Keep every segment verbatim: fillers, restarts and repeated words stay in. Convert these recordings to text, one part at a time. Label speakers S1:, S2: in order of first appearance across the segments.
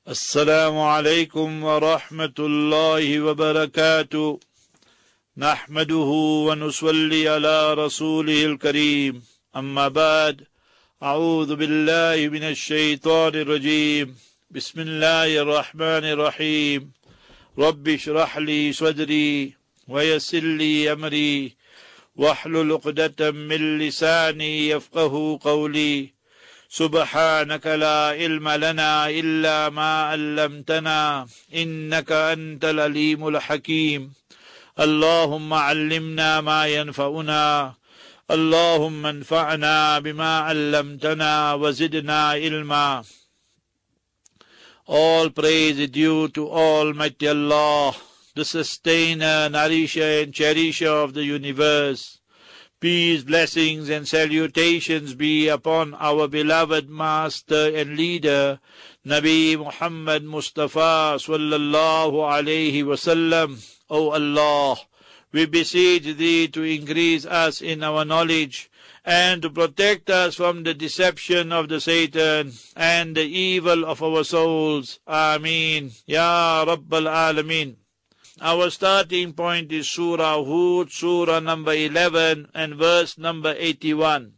S1: السلام عليكم ورحمة الله وبركاته. نحمده ونصلي على رسوله الكريم. أما بعد، أعوذ بالله من الشيطان الرجيم. بسم الله الرحمن الرحيم. رب اشرح لي صدري ويسر لي أمري واحلل عقدة من لساني يفقه قولي. سبحانك لا علم لنا إلا ما علمتنا إنك أنت العليم الحكيم. اللهم علمنا ما ينفعنا، اللهم انفعنا بما علمتنا وزدنا علما. All praise is due to Almighty Allah, the sustainer, nourisher and cherisher of the universe. Peace, blessings and salutations be upon our beloved master and leader, Nabi Muhammad Mustafa sallallahu alayhi wasallam. O Allah, we beseech Thee to increase us in our knowledge and to protect us from the deception of the Satan and the evil of our souls. Ameen. Ya Rabbal Alameen. Our starting point is Surah Hud, Surah number eleven and verse number eighty-one.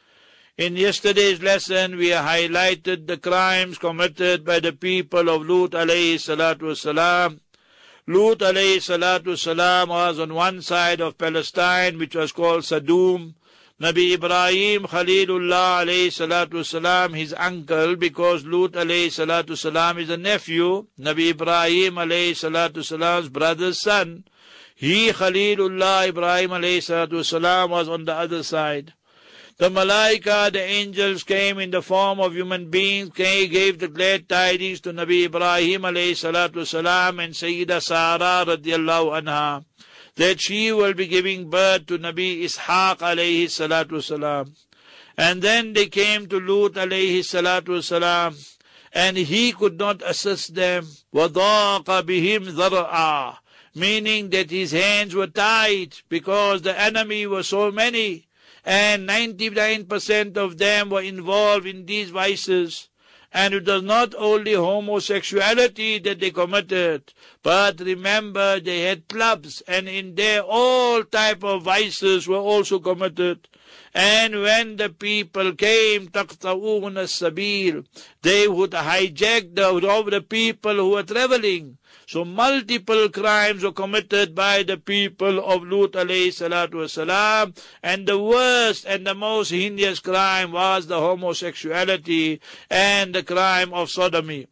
S1: In yesterday's lesson, we highlighted the crimes committed by the people of Lut alayhi salatu wasalam. Lut alayhi salatu wasalam was on one side of Palestine, which was called Sadum. Nabi Ibrahim Khalilullah alayhi salatu wasalam, his uncle, because Lut alayhi salatu wasalam is a nephew, Nabi Ibrahim alayhi salatu wasalam's brother's son. He, Khalilullah Ibrahim alayhi salatu wasalam, was on the other side. The Malaika, the angels, came in the form of human beings, gave the glad tidings to Nabi Ibrahim alayhi salatu wasalam and Sayyida Sarah radiallahu anha, that she will be giving birth to Nabi Ishaq alayhi salatu wasalam. And then they came to Lut alayhi salatu wasalam, and he could not assist them. وَضَاقَ بِهِمْ ذَرْعًا, meaning that his hands were tied because the enemy was so many, and ninety-nine percent of them were involved in these vices. And it was not only homosexuality that they committed, but remember they had clubs, and in there all type of vices were also committed. And when the people came, تَقْطَعُونَ السَّبِيلَ, they would hijack the, of the people who were traveling. So multiple crimes were committed by the people of Lut alayhi salatu wasalam, and the worst and the most heinous crime was the homosexuality and the crime of sodomy.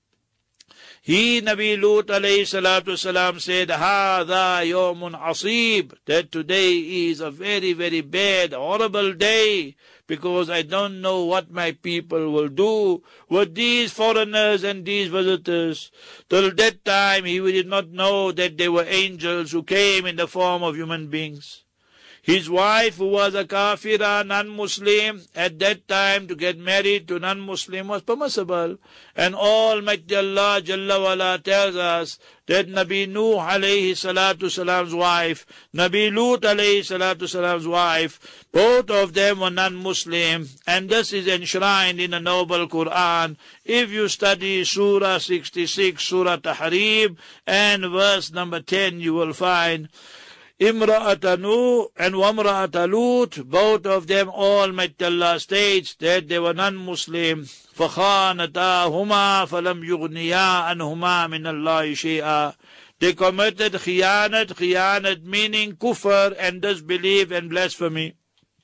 S1: He, Nabi Lut alayhi salatu wasalam, said, هَذَا يَوْمٌ عَصِيبٌ, that today is a very, very bad, horrible day, because I don't know what my people will do with these foreigners and these visitors. Till that time, he did not know that they were angels who came in the form of human beings. His wife, who was a kafira, non-Muslim, at that time to get married to non-Muslim was permissible. And Almighty Allah Jalla wala tells us that Nabi Nuh alayhi salatu salam's wife, Nabi Lut alayhi salatu salam's wife, both of them were non-Muslim, and this is enshrined in the noble Quran. If you study Surah sixty-six, Surah Tahrim, and verse number ten, you will find Imra'ata Nuh and Wamra'ata Lut, both of them, Almighty Allah states that they were non-Muslim. فَخَانَتَاهُمَا فَلَمْ يُغْنِيَا عَنْهُمَا مِنَ اللَّهِ شَيْئًا. They committed khiyanat, khiyanat meaning kufr and disbelief and blasphemy.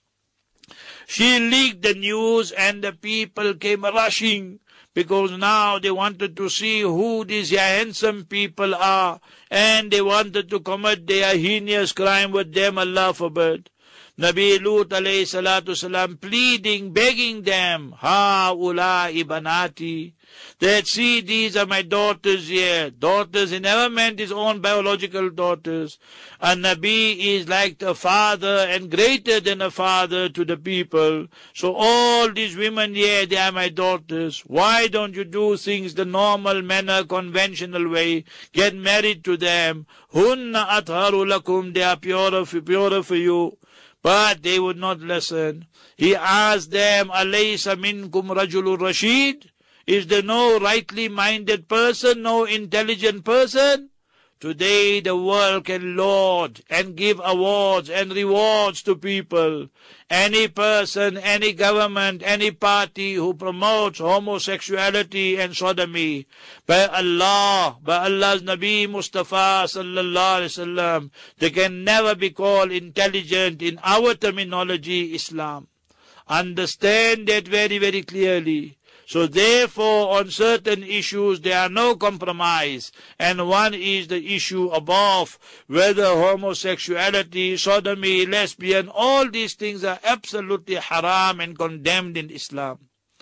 S1: She leaked the news and the people came rushing, because now they wanted to see who these handsome people are, and they wanted to commit their heinous crime with them, Allah forbid. Nabi Lut alayhi salatu salam pleading, begging them, Ha-ulai banati, that see, these are my daughters here. Daughters, he never meant his own biological daughters. A Nabi is like the father and greater than a father to the people. So all these women here, they are my daughters. Why don't you do things the normal manner, conventional way? Get married to them. Hunna atharu lakum, they are purer for, purer for you. But they would not listen. He asked them, Alaysa minkum rajulun rashid? Is there no rightly minded person, no intelligent person? Today the world can laud and give awards and rewards to people. Any person, any government, any party who promotes homosexuality and sodomy, by Allah, by Allah's Nabi Mustafa sallallahu alaihi wasallam, they can never be called intelligent in our terminology, Islam. Understand that very, very clearly. So therefore, on certain issues, there are no compromise. And one is the issue above, whether homosexuality, sodomy, lesbian, all these things are absolutely haram and condemned in Islam.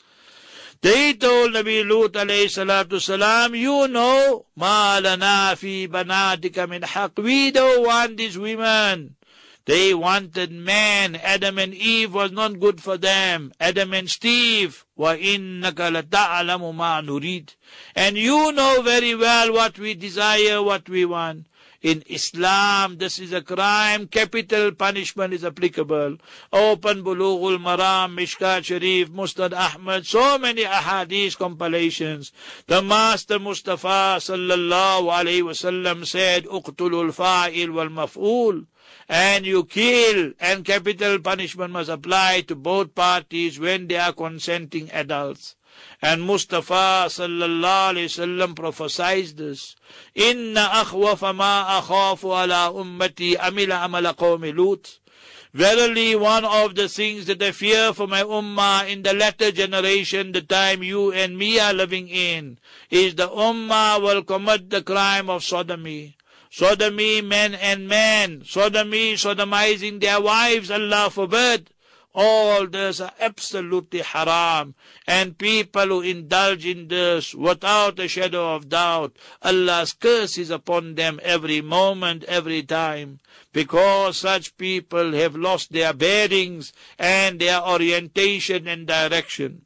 S1: They told Nabi Lut alayhi salatu salam, you know, ma lana fi banatika min haq. We don't want these women. They wanted man. Adam and Eve was not good for them. Adam and Steve. وَإِنَّكَ لَتَعْلَمُ مَا نُرِيدُ. And you know very well what we desire, what we want. In Islam, this is a crime. Capital punishment is applicable. Open Bulughul Maram, Mishkat Sharif, Musnad Ahmad, so many ahadith compilations. The Master Mustafa sallallahu alayhi wasallam said, uqtulul fa'il wal maf'ul. And you kill, and capital punishment must apply to both parties when they are consenting adults. And Mustafa sallallahu alayhi wasallam prophesied this. Inna akhwafa ma akhafu ala ummati amila amala qawmi Lut. Verily, one of the things that I fear for my ummah in the latter generation, the time you and me are living in, is the ummah will commit the crime of sodomy. Sodomy, men and men. Sodomy, sodomizing their wives, Allah forbid. All this are absolutely haram. And people who indulge in this, without a shadow of doubt, Allah's curse is upon them every moment, every time. Because such people have lost their bearings and their orientation and direction.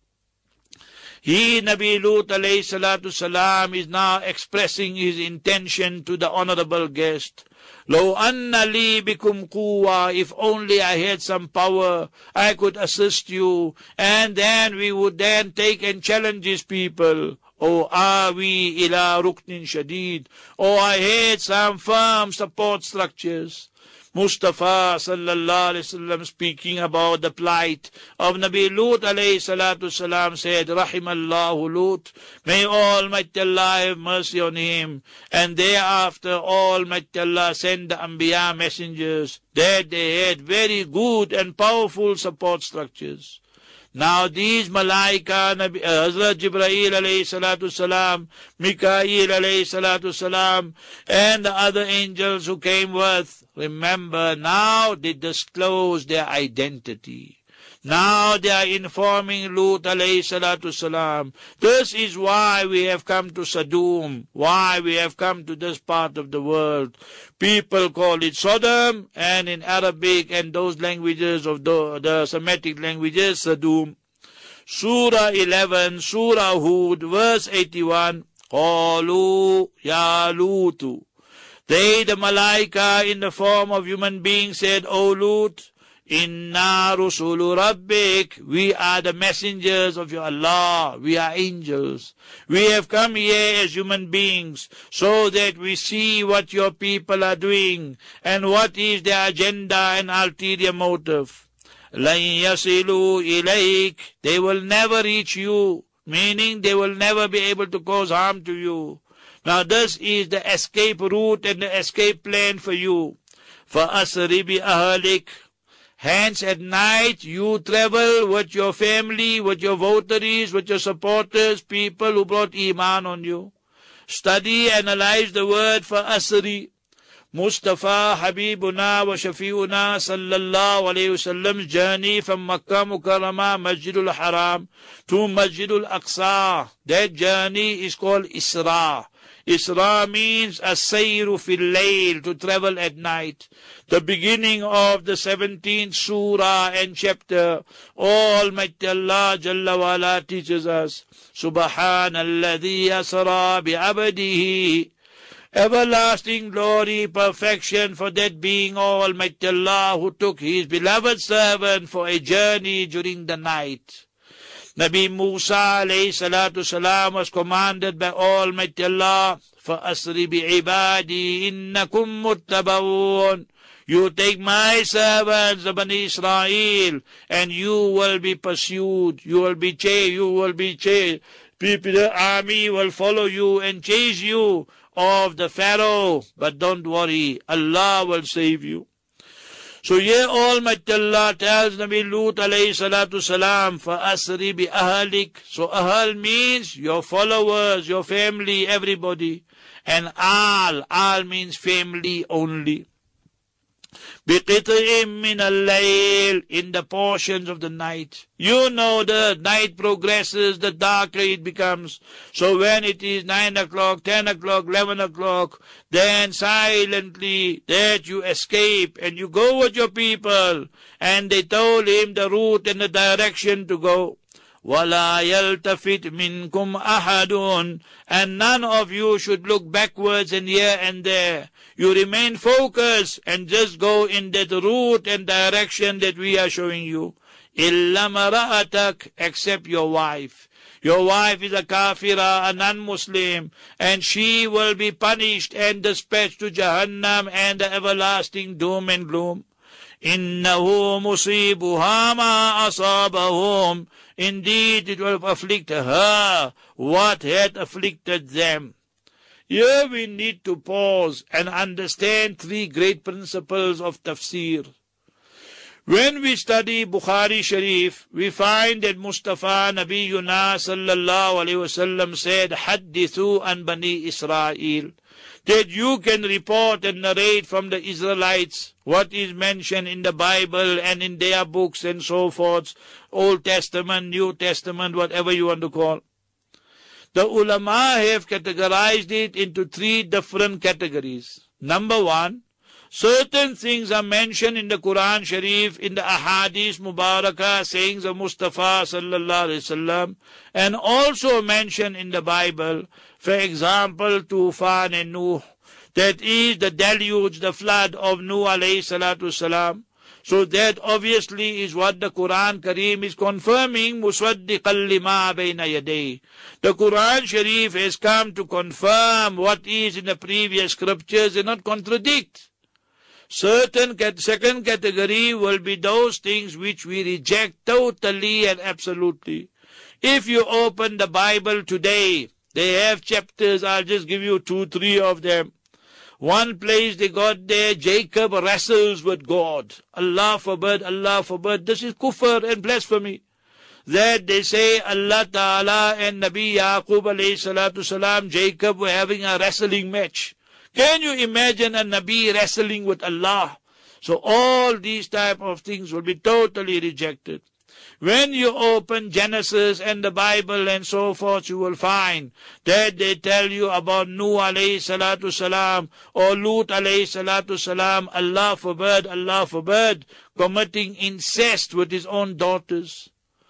S1: He, Nabi Lut alayhi salatu salam, is now expressing his intention to the honorable guest. Lo anna li bikum quwwa, if only I had some power, I could assist you, and then we would then take and challenge these people. O awi ila ruknin shadid, or I had some firm support structures. Mustafa sallallahu alayhi wasallam, speaking about the plight of Nabi Lut alayhi salatu salam, said, Rahimallahu Lut, may Almighty Allah have mercy on him. And thereafter Almighty Allah sent the Anbiya messengers, that they had very good and powerful support structures. Now these Malaika, Nabi, uh, Hazrat Jibreel alayhi salatu salam, Mikael alayhi salatu salam, and the other angels who came with, remember, now they disclose their identity. Now they are informing Lut alayhi salatu salam. This is why we have come to Sodom, why we have come to this part of the world. People call it Sodom, and in Arabic and those languages of the, the Semitic languages, Sodom. Surah eleven, Surah Hud, verse eighty-one, Qalu ya Lutu. They, the Malaika, in the form of human beings, said, O Lut, Inna rusulu rabbik, we are the messengers of your Allah, we are angels. We have come here as human beings so that we see what your people are doing and what is their agenda and ulterior motive. Lan yasilu ilayk, they will never reach you, meaning they will never be able to cause harm to you. Now this is the escape route and the escape plan for you. فَأَسْرِ بِأَهْلِكَ, hence at night you travel with your family, with your votaries, with your supporters, people who brought Iman on you. Study, analyze the word for asri. Mustafa Habibuna wa Shafi'una sallallahu alayhi wasallam's journey from Makkah Mukarramah, Masjidul Haram to Masjidul Aqsa. That journey is called Isra. Isra means as-sayru fil layl, to travel at night. The beginning of the seventeenth surah and chapter, Almighty Allah Jalla wa Ala teaches us, Subhanalladhi asra bi'abdihi, everlasting glory, perfection for that being Almighty Allah who took his beloved servant for a journey during the night. Nabi Musa alayhi salatu salam was commanded by Almighty Allah, فَأَسْرِ بِعِبَادِي إِنَّكُمْ مُتَّبَعُونَ. You take my servants, the Bani Israel, and you will be pursued. You will be chased. You will be chased. People, the army will follow you and chase you of the Pharaoh. But don't worry, Allah will save you. So here Almighty Allah tells Nabi Lut alayhi salatu salam, فَأَسْرِ بِأَهْلِكَ. So ahl means your followers, your family, everybody. And al, al means family only. بِقِطْعٍ مِّنَ اللَّيْلِ. In the portions of the night. You know the night progresses, the darker it becomes. So when it is nine o'clock, ten o'clock, eleven o'clock, then silently that you escape and you go with your people. And they told him the route and the direction to go. وَلَا يَلْتَفِتْ مِنْكُمْ أَحَدٌ. And none of you should look backwards and here and there. You remain focused and just go in that route and direction that we are showing you. إِلَّا مَرَأَتَكَ. Except your wife. Your wife is a kafira, a non-Muslim, and she will be punished and dispatched to Jahannam and the everlasting doom and gloom. إِنَّهُ مُصِيبُهَا مَا أَصَابَهُمْ. Indeed, it will afflict her what had afflicted them. Here we need to pause and understand three great principles of tafsir. When we study Bukhari Sharif, we find that Mustafa Nabiyuna sallallahu alayhi wasallam said, Haddithu an Bani Israel. That you can report and narrate from the Israelites what is mentioned in the Bible and in their books and so forth, Old Testament, New Testament, whatever you want to call. The ulama have categorized it into three different categories. Number one, certain things are mentioned in the Quran Sharif, in the Ahadith Mubarakah, sayings of Mustafa sallallahu alaihi wasallam, and also mentioned in the Bible. For example, Tufan and Nuh, that is the deluge, the flood of Nuh alayhi salatu salam. So that obviously is what the Quran Kareem is confirming, Musaddiqan lima bayna yaday. The Quran Sharif has come to confirm what is in the previous scriptures and not contradict. Certain second category will be those things which we reject totally and absolutely. If you open the Bible today, they have chapters, I'll just give you two, three of them. One place they got there, Jacob wrestles with God. Allah forbid, Allah forbid. This is kufr and blasphemy. That they say Allah Ta'ala and Nabi Yaqub alayhi salatu salam, Jacob were having a wrestling match. Can you imagine a Nabi wrestling with Allah? So all these type of things will be totally rejected. When you open Genesis and the Bible and so forth, you will find that they tell you about Nuh alayhi salatu salam or Lut alayhi salatu salam, Allah forbid, Allah forbid, committing incest with his own daughters.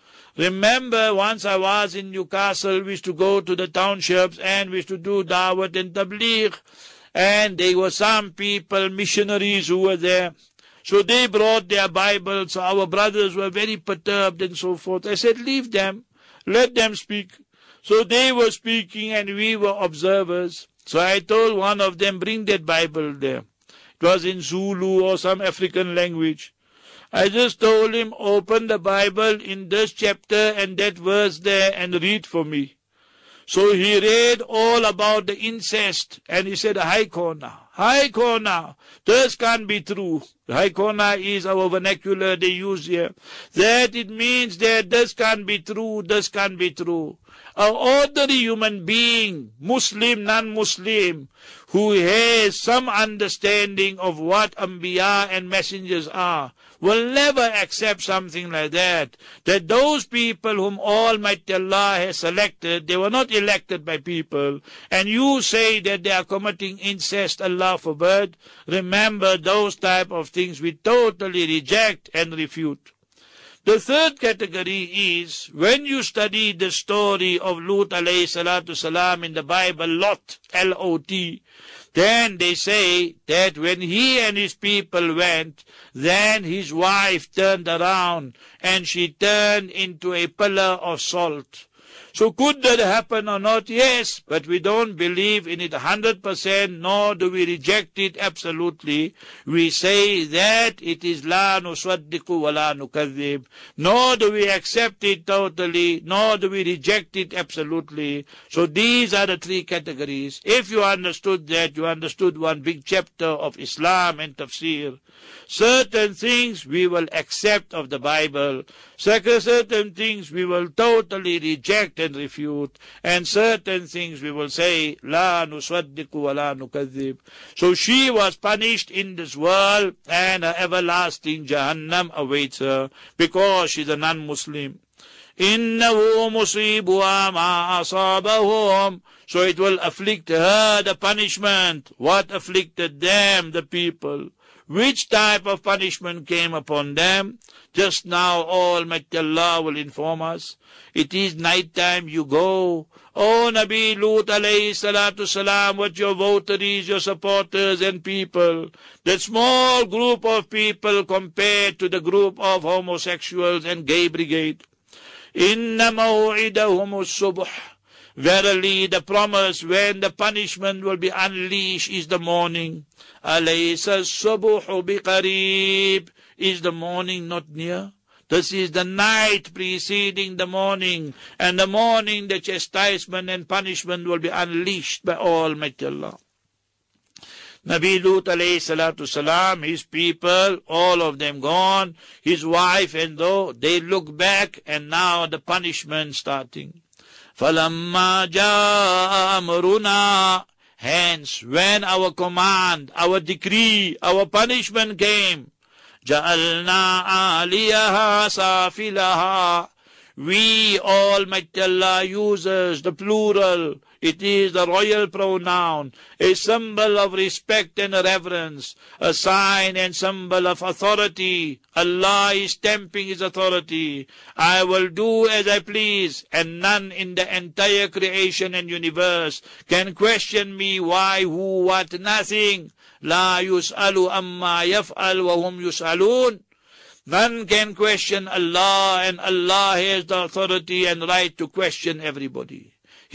S1: Remember, once I was in Newcastle, we used to go to the townships and we used to do dawat and tabligh, and there were some people, missionaries who were there. So they brought their Bibles, so our brothers were very perturbed and so forth. I said, leave them, let them speak. So they were speaking and we were observers. So I told one of them, bring that Bible there. It was in Zulu or some African language. I just told him, open the Bible in this chapter and that verse there and read for me. So he read all about the incest and he said, Hai Kona, Hai Kona, this can't be true. Hai Kona is our vernacular they use here. That it means that this can't be true, this can't be true. An ordinary human being, Muslim, non-Muslim, who has some understanding of what Anbiya and messengers are, will never accept something like that. That those people whom Almighty Allah has selected, they were not elected by people, and you say that they are committing incest, Allah forbid. Remember, those type of things we totally reject and refute. The third category is, when you study the story of Lut alayhi salatu salam in the Bible, Lot, L O T, Then they say that when he and his people went, then his wife turned around and she turned into a pillar of salt. So could that happen or not? Yes, but we don't believe in it one hundred percent, nor do we reject it absolutely. We say that it is la nusaddiqu wa la nukadhib. Nor do we accept it totally, nor do we reject it absolutely. So these are the three categories. If you understood that, you understood one big chapter of Islam and tafsir. Certain things we will accept of the Bible. Certain things we will totally reject and refute. And certain things we will say, La nusaddiqu wa la nukadhib. So she was punished in this world, and her everlasting Jahannam awaits her, because she's a non-Muslim. Innahu musibuha ma asabahum. So it will afflict her, the punishment. What afflicted them, the people? Which type of punishment came upon them? Just now Almighty Allah will inform us. It is night time, you go. Oh Nabi Lut alayhi salatu salam, what your votaries, your supporters and people. That small group of people compared to the group of homosexuals and gay brigade. Inna maw'idahum as-subh. Verily the promise when the punishment will be unleashed is the morning. Alaysa as-subhu biqarib. Is the morning not near? This is the night preceding the morning, and the morning the chastisement and punishment will be unleashed by Almighty Allah. Nabi Lut alayhi salatu salam, his people, all of them gone, his wife, and though they look back, and now the punishment starting. فَلَمَّا جَاءَ أَمْرُنَا. Hence, when our command, our decree, our punishment came, جَعَلْنَا عَالِيَهَا سَافِلَهَا. We, Almighty Allah, uses the plural. It is the royal pronoun, a symbol of respect and reverence, a sign and symbol of authority. Allah is stamping His authority. I will do as I please, and none in the entire creation and universe can question me why, who, what, nothing. La yus'alu amma yaf'al wa hum yus'alun. None can question Allah, and Allah has the authority and right to question everybody.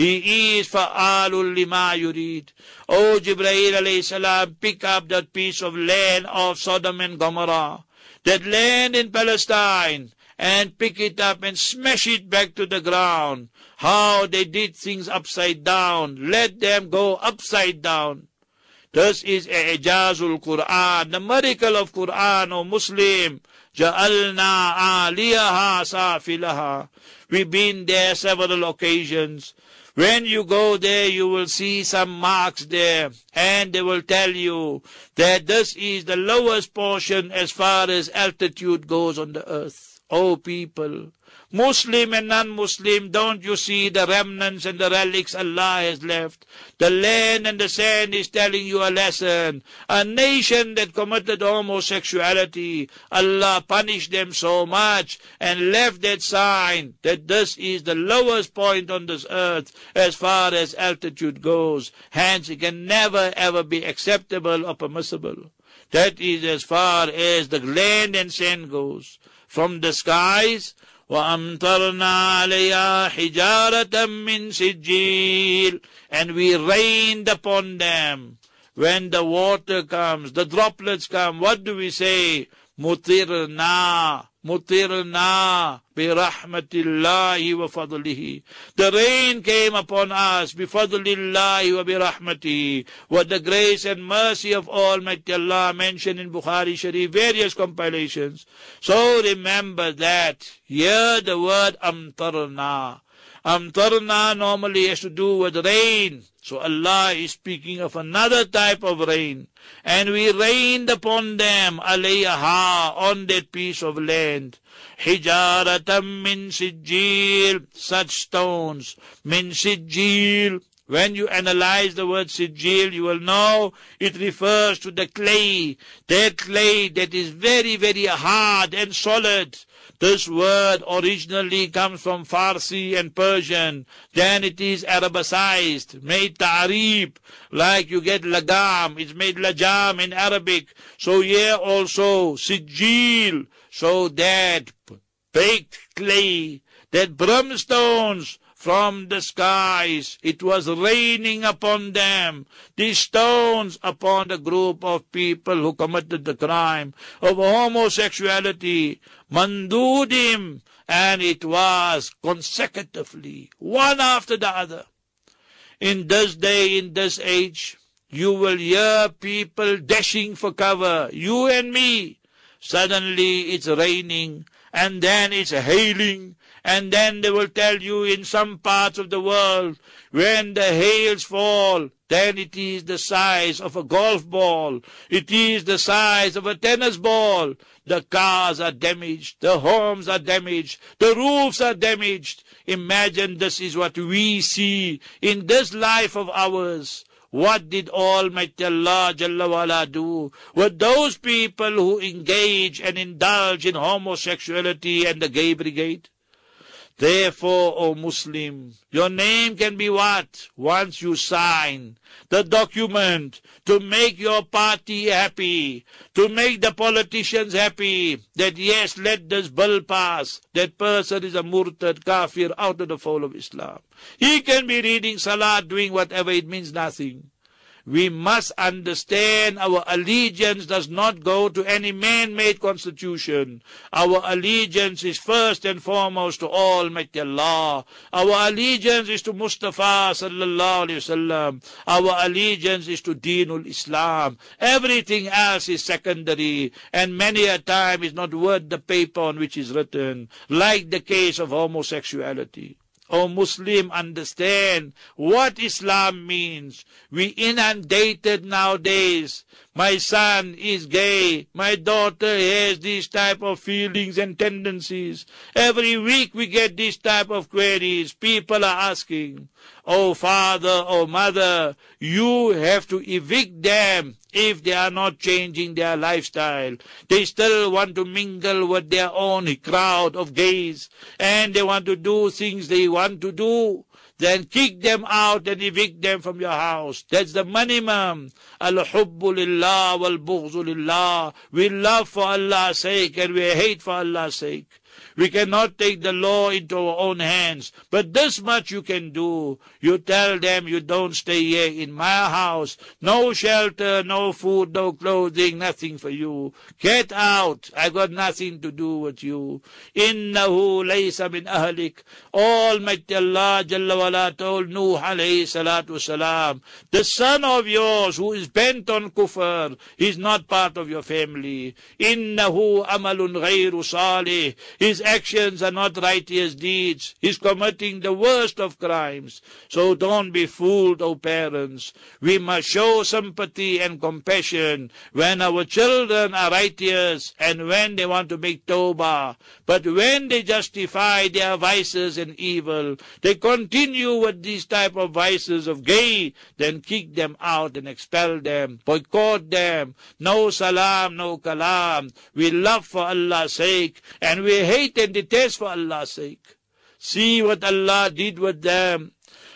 S1: He is fa'alul lima yurid. O Jibreel alayhi salam, pick up that piece of land of Sodom and Gomorrah, that land in Palestine, and pick it up and smash it back to the ground. How they did things upside down. Let them go upside down. This is Ijazul Quran, the miracle of Quran, O Muslim. Ja'alna aliyaha safilaha. We've been there several occasions. When you go there, you will see some marks there, and they will tell you that this is the lowest portion as far as altitude goes on the earth. O people, Muslim and non-Muslim, don't you see the remnants and the relics Allah has left? The land and the sand is telling you a lesson. A nation that committed homosexuality, Allah punished them so much and left that sign that this is the lowest point on this earth as far as altitude goes. Hence it can never ever be acceptable or permissible. That is as far as the land and sand goes. From the skies, وَأَمْطَرْنَا عَلَيْهَا حِجَارَةً مِّن سِجِّيلٍ. And we rained upon them. When the water comes, the droplets come, what do we say? مُطِرْنَا مُطِرْنَا بِرَحْمَةِ اللَّهِ وَفَضْلِهِ. The rain came upon us بِفَضْلِ اللَّهِ وَبِرَحْمَتِهِ. What the grace and mercy of Almighty Allah mentioned in Bukhari Sharif, various compilations. So remember that. Here the word amtarna. Amtarna normally has to do with rain. So Allah is speaking of another type of rain. And we rained upon them, alayha, on that piece of land. Hijaratam min sijil, such stones. Min sijil. When you analyze the word sijil, you will know it refers to the clay. That clay that is very, very hard and solid. This word originally comes from Farsi and Persian. Then it is Arabicized, made ta'rib, like you get lagam. It's made lajam in Arabic. So here also, sijil. So that baked clay, that brimstones from the skies, it was raining upon them, these stones upon the group of people who committed the crime of homosexuality, mandudim, and it was consecutively, one after the other. In this day, in this age, you will hear people dashing for cover, you and me. Suddenly it's raining, and then it's hailing, and then they will tell you in some parts of the world, when the hails fall, then it is the size of a golf ball. It is the size of a tennis ball. The cars are damaged. The homes are damaged. The roofs are damaged. Imagine this is what we see in this life of ours. What did Almighty Allah Jalla wa'ala do with those people who engage and indulge in homosexuality and the gay brigade? Therefore, O Muslim, your name can be what? Once you sign the document to make your party happy, to make the politicians happy, that yes, let this bill pass, that person is a murtad, kafir, out of the fold of Islam. He can be reading Salat, doing whatever, it means nothing. We must understand our allegiance does not go to any man-made constitution. Our allegiance is first and foremost to Almighty Allah. Our allegiance is to Mustafa sallallahu alaihi wasallam. Our allegiance is to Deenul Islam. Everything else is secondary, and many a time is not worth the paper on which is written, like the case of homosexuality. O Muslim, understand what Islam means. We inundated nowadays. My son is gay. My daughter has these type of feelings and tendencies. Every week we get these type of queries. People are asking, oh father, oh mother, you have to evict them if they are not changing their lifestyle. They still want to mingle with their own crowd of gays, and they want to do things they want to do. Then kick them out and evict them from your house. That's the minimum. Al-hubbu lillah wal-bughzu lillah. We love for Allah's sake and we hate for Allah's sake. We cannot take the law into our own hands. But this much you can do. You tell them you don't stay here in my house. No shelter, no food, no clothing, nothing for you. Get out. I got nothing to do with you. Innahu laysa min ahlik. Almighty Allah Jalla wala told Nuh alayhi salatu wasalam, the son of yours who is bent on kufr is not part of your family. Innahu amalun ghayru salih. His actions are not righteous deeds. He's committing the worst of crimes. So don't be fooled, O parents. We must show sympathy and compassion when our children are righteous and when they want to make tawbah. But when they justify their vices and evil, they continue with these type of vices of gay, then kick them out and expel them, boycott them. No salam, no kalam. We love for Allah's sake and we hate and detest for Allah's sake. See what Allah did with them.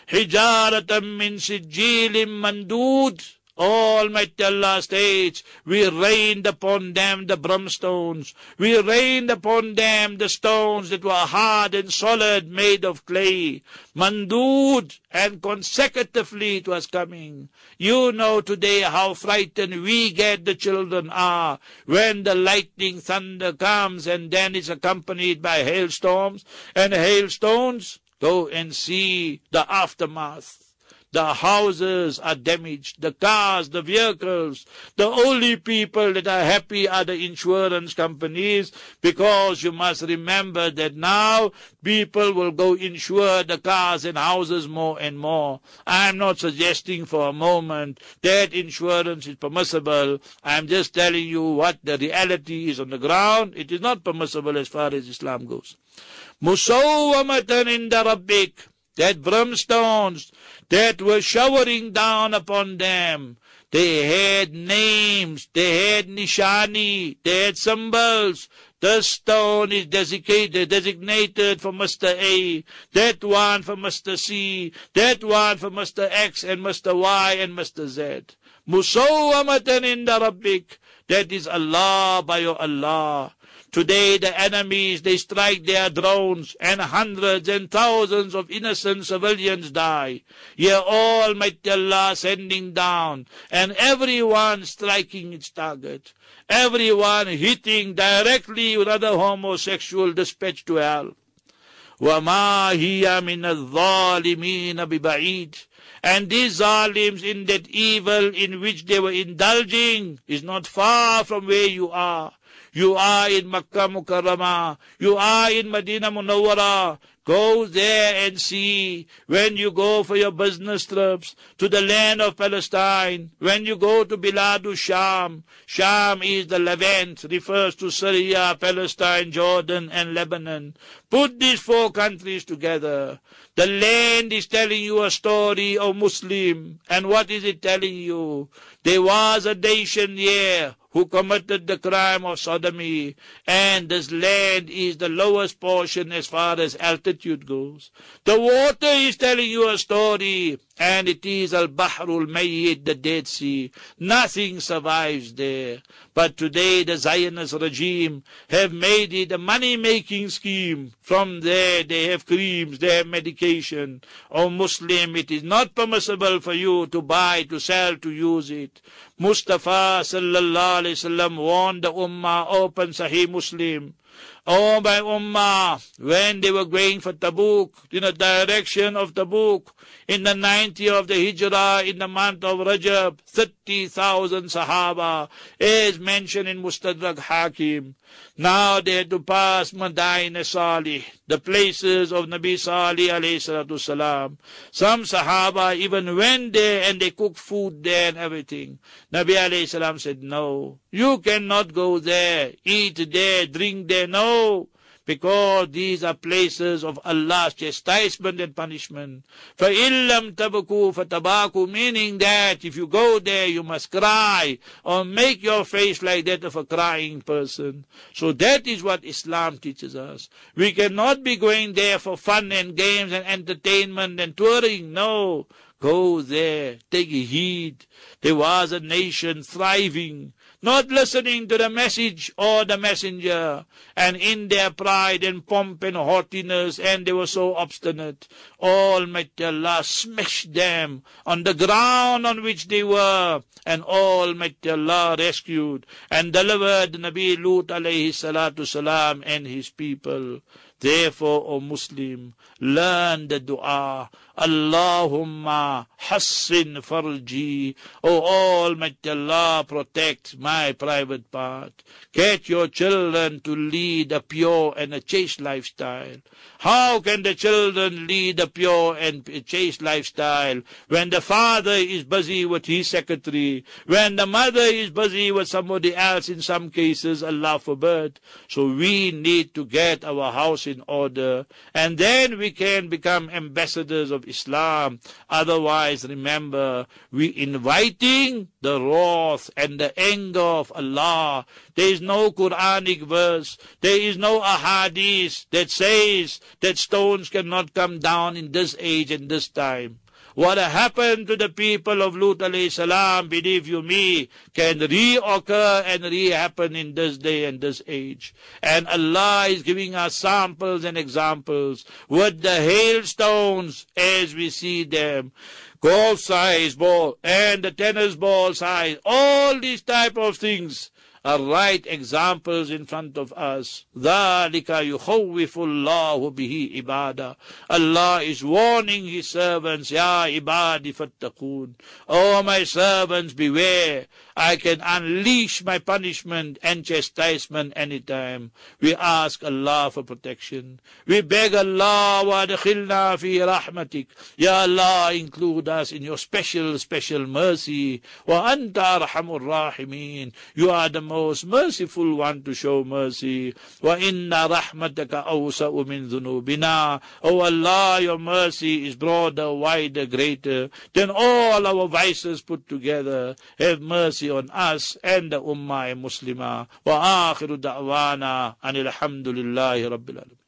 S1: Hijaratam min sijilin mandud. Almighty Allah states, we rained upon them the brimstones. We rained upon them the stones that were hard and solid, made of clay. Mandud, and consecutively it was coming. You know today how frightened we get, the children are, when the lightning thunder comes and then it's accompanied by hailstorms and hailstones. Go and see the aftermath. The houses are damaged, the cars, the vehicles. The only people that are happy are the insurance companies, because you must remember that now people will go insure the cars and houses more and more. I'm not suggesting for a moment that insurance is permissible. I'm just telling you what the reality is on the ground. It is not permissible as far as Islam goes. Musawwamatan inda rabbik. that brimstones that were showering down upon them, they had names, they had nishani, they had symbols. This stone is designated, designated for Mister A, that one for Mister C, that one for Mister X and Mister Y and Mister Z. Musawwamatan inda Rabbik, that is Allah by your Allah. Today the enemies, they strike their drones and hundreds and thousands of innocent civilians die. Here Almighty Allah sending down and everyone striking its target. Everyone hitting directly with other homosexual dispatch to hell. وَمَا هِيَ مِنَ الظَّالِمِينَ بِبَعِيدٍ. And these zalims in that evil in which they were indulging is not far from where you are. You are in Makkah Mukarramah. You are in Medina Munawwara. Go there and see. When you go for your business trips to the land of Palestine, when you go to Biladu Sham, Sham is the Levant, refers to Syria, Palestine, Jordan and Lebanon. Put these four countries together. The land is telling you a story, O Muslim. And what is it telling you? There was a nation here who committed the crime of sodomy, and this land is the lowest portion as far as altitude goes. The water is telling you a story, and it is Al-Bahrul Mayyit, the Dead Sea. Nothing survives there. But today the Zionist regime have made it a money-making scheme. From there they have creams, they have medication. O Muslim, it is not permissible for you to buy, to sell, to use it. Mustafa sallallahu alayhi wasallam warned the Ummah, open Sahih Muslim. Oh, my Ummah, when they were going for Tabuk, in the direction of Tabuk, in the ninth year of the Hijrah, in the month of Rajab, thirty thousand Sahaba, as mentioned in Mustadrak Hakim. Now they had to pass Madain Salih, the places of Nabi Salih alayhi salatu salam. Some Sahaba even went there and they cooked food there and everything. Nabi alayhi salam said, no, you cannot go there, eat there, drink there, no. Because these are places of Allah's chastisement and punishment. فَإِلَّمْ تَبْكُوا فَتَبَاكُوا, meaning that if you go there, you must cry or make your face like that of a crying person. So that is what Islam teaches us. We cannot be going there for fun and games and entertainment and touring. No. Go there, take heed. There was a nation thriving, not listening to the message or the messenger, and in their pride and pomp and haughtiness, and they were so obstinate, Almighty Allah smashed them on the ground on which they were, and Almighty Allah rescued and delivered Nabi Lut alayhi salatu salam and his people. Therefore, O Muslim, learn the dua. Allahumma hassin farji. O Almighty Allah, protect my private part. Get your children to lead a pure and a chaste lifestyle. How can the children lead a pure and chaste lifestyle when the father is busy with his secretary, when the mother is busy with somebody else, in some cases, Allah forbid? So we need to get our house in order, and then we can become ambassadors of Islam. Otherwise, remember, we inviting the wrath and the anger of Allah. There is no Quranic verse, there is no ahadith that says that stones cannot come down in this age and this time. What happened to the people of Lut alayhi salam, believe you me, can reoccur and re-happen in this day and this age. And Allah is giving us samples and examples with the hailstones as we see them. Golf size ball and the tennis ball size, all these type of things are right examples in front of us. ذَلِكَ يُخَوِّفُ اللَّهُ بِهِ عِبَادًا. Allah is warning His servants, Ya ibadi fattaqun. Oh my servants, beware. I can unleash my punishment and chastisement anytime. We ask Allah for protection. We beg Allah, وَأَدْخِلْنَا فِي رَحْمَتِكَ. Ya Allah, include us in your special, special mercy. وَأَنْتَ أَرْحَمُ الرَّاحِمِينَ. You are the most merciful one to show mercy. Wa inna rahmataka awsa'u min dhunubina. O Allah, your mercy is broader, wider, greater than all our vices put together. Have mercy on us and the Ummah Muslimah. Wa akhiru da'wana anil hamdulillahi rabbil alamin.